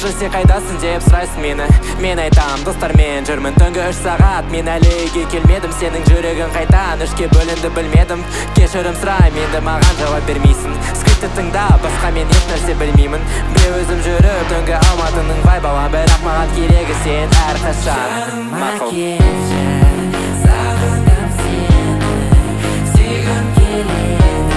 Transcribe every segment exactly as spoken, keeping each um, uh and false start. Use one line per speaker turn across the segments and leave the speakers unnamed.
Уже сен қайдасың деп сұрайсың мені. Мен айтам, достармен жүрмін түнгі үш сағат. Мен әлі үйге келмедім, сенің жүрегің қайдан үшке бөлінді білмедім. Кешірім сұрайм, енді маған жауап бермейсің. Скриптті тыңдап, басқа мен еш нәрсе білмеймін. Біреу өзім жүріп түнгі Алматының вайбауан, бірақ маған керегі сен әрқашан.
Жаныма келші, сағындым сені, сүйгім келеді.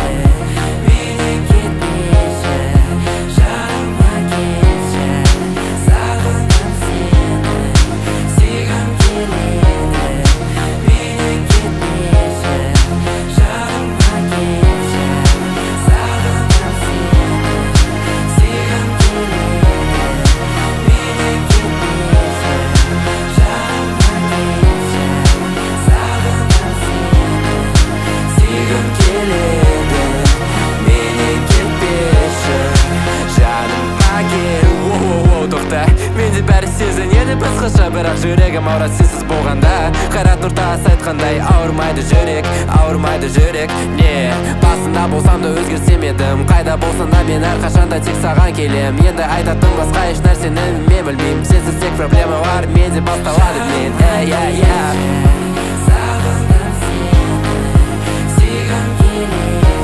Басқаша бірақ жүрегім ауырады сенсіз болғанда. Қайрат Нұртас айтқандай, ауырмайды жүрек, ауырмайды жүрек. Не, басында болсам да өзгерсем едім. Қайда болсам да мен әрқашанда тек саған келем. Енді айтатын басқа еш нәрсені мен білмеймін. Сенсіз тек проблема бар, менде басталады мен. Эй, эй, эй.
Сағындым сені, сүйгім келеді.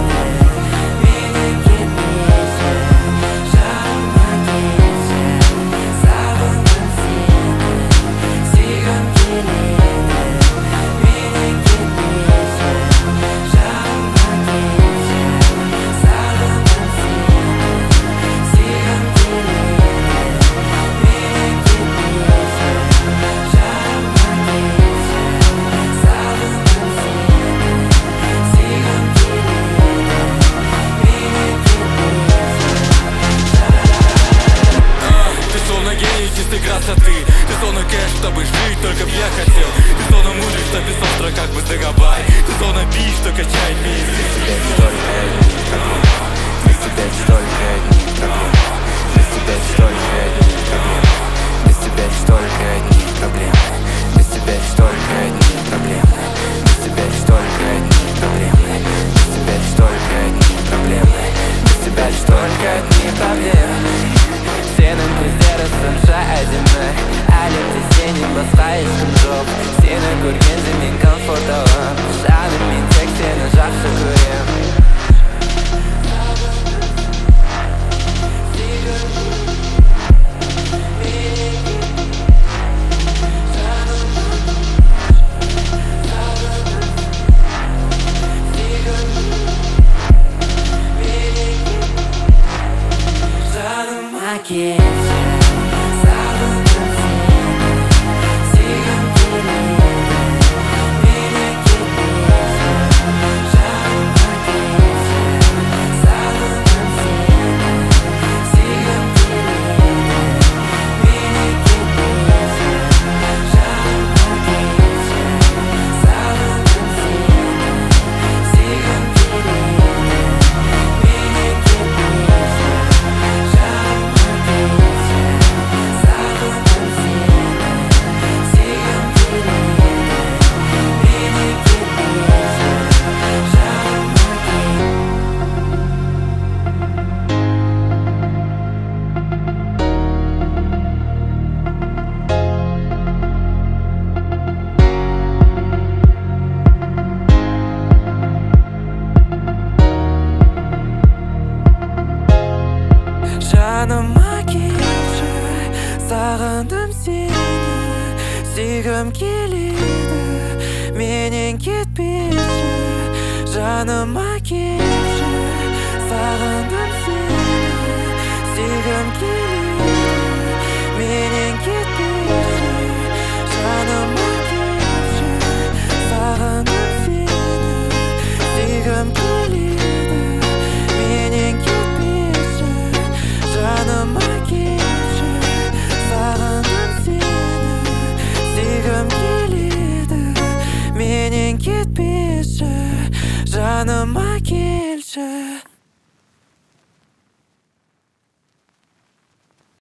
Красоты, ты зона кэш, чтобы жить, только б я хотел. Ты зона мудрых, что без остро, как бы загобай. Ты зона бич, что качай пиздец.
Без тебя столько одних проблем. Без тебя столько одних проблем. Без тебя столько одних проблем. Без тебя столько одних проблем. Без тебя столько одних проблем. Без тебя столько одних проблем. Без тебя столько одних проблем.
Сенің көздері сынша әдемі, әлемде сенен басқа ешкім жоқ. Сені көргенде мен комфортталам, жаным мен тек сені жақсы көрем.
Жаныма келші, сағындым сені, сүйгім келеді. Мені кетпеші, жаныма келші, сағындым сені, сүйгім келеді. Мені кетпеші, жаныма келші, сағындым сені, сүйгім келеді. Мені кетпеші.
Жаныма келші, сағындым сені, сүйгім келеді. Менен кетпеші, жаныма келші, сағындым сені, сүйгім келеді. Менен кетпеші, жаныма келші, сағындым сені, сүйгім келеді. Менен кетпеші, жаныма келші, сағындым сені, сүйгім келеді. Менен кетпеші, жаныма келші.